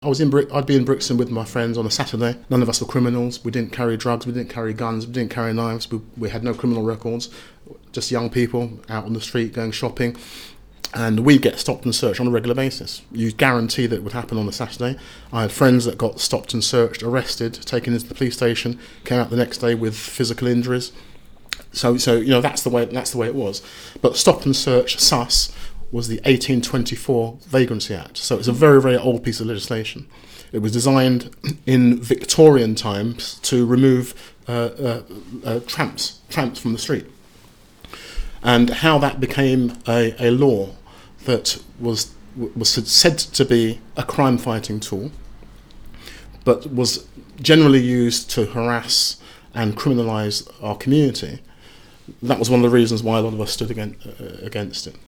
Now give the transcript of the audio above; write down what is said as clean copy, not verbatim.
I'd be in Brixton with my friends on a Saturday. None of us were criminals. We didn't carry drugs. We didn't carry guns. We didn't carry knives. We had no criminal records. Just young people out on the street going shopping. And we get stopped and searched on a regular basis. You guarantee that it would happen on a Saturday. I had friends that got stopped and searched, arrested, taken into the police station, came out the next day with physical injuries. So that's the way it was. But stop and search, SUS, was the 1824 Vagrancy Act. So it's a very, very old piece of legislation. It was designed in Victorian times to remove tramps from the street. And how that became a law that was said to be a crime-fighting tool, but was generally used to harass and criminalise our community. That was one of the reasons why a lot of us stood against it.